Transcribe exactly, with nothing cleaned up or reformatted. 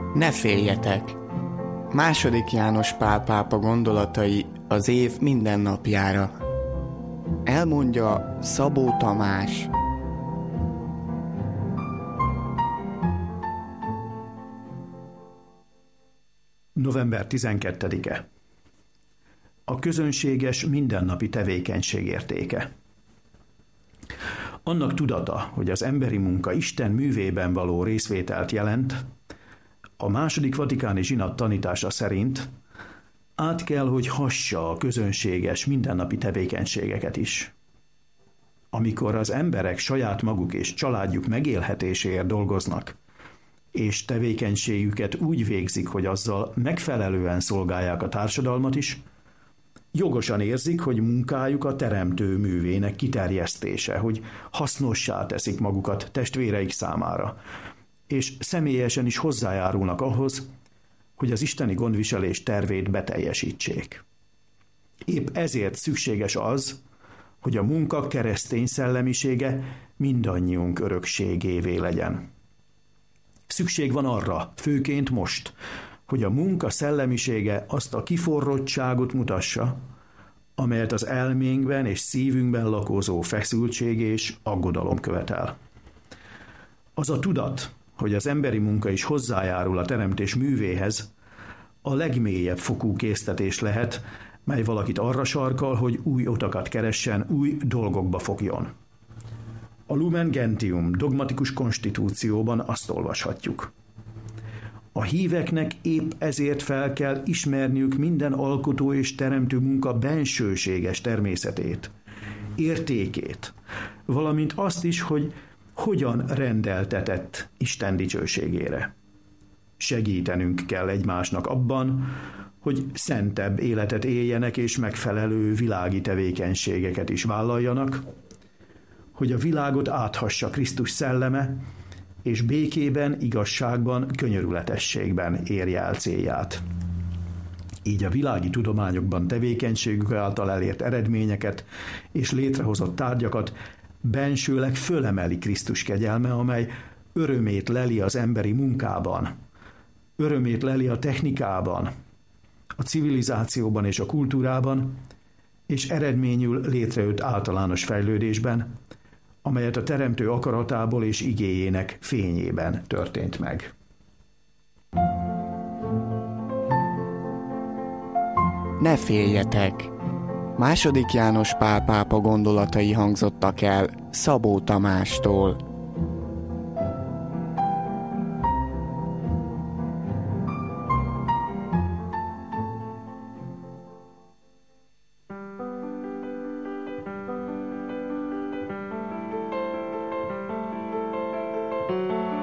Ne féljetek! Második János Pál pápa gondolatai az év minden napjára. Elmondja Szabó Tamás. november tizenkettedike. A közönséges mindennapi tevékenység értéke. Annak tudata, hogy az emberi munka Isten művében való részvételt jelent, a második vatikáni zsinat tanítása szerint át kell, hogy hassa a közönséges mindennapi tevékenységeket is. Amikor az emberek saját maguk és családjuk megélhetéséért dolgoznak, és tevékenységüket úgy végzik, hogy azzal megfelelően szolgálják a társadalmat is, jogosan érzik, hogy munkájuk a teremtő művének kiterjesztése, hogy hasznossá teszik magukat testvéreik számára, és személyesen is hozzájárulnak ahhoz, hogy az isteni gondviselés tervét beteljesítsék. Épp ezért szükséges az, hogy a munka keresztény szellemisége mindannyiunk örökségévé legyen. Szükség van arra, főként most, hogy a munka szellemisége azt a kiforrottságot mutassa, amelyet az elménkben és szívünkben lakozó feszültség és aggodalom követel. Az a tudat, hogy az emberi munka is hozzájárul a teremtés művéhez, a legmélyebb fokú késztetés lehet, mely valakit arra sarkal, hogy új utakat keressen, új dolgokba fogjon. A Lumen Gentium dogmatikus konstitúcióban azt olvashatjuk. A híveknek épp ezért fel kell ismerniük minden alkotó és teremtő munka bensőséges természetét, értékét, valamint azt is, hogy hogyan rendeltetett Isten dicsőségére. Segítenünk kell egymásnak abban, hogy szentebb életet éljenek és megfelelő világi tevékenységeket is vállaljanak, hogy a világot áthassa Krisztus szelleme, és békében, igazságban, könyörületességben érje el célját. Így a világi tudományokban tevékenységük által elért eredményeket és létrehozott tárgyakat bensőleg fölemeli Krisztus kegyelme, amely örömét leli az emberi munkában, örömét leli a technikában, a civilizációban és a kultúrában, és eredményül létrejött általános fejlődésben, amelyet a teremtő akaratából és igéjének fényében történt meg. Ne féljetek! Második János Pál pápa gondolatai hangzottak el Szabó Tamástól. Thank you.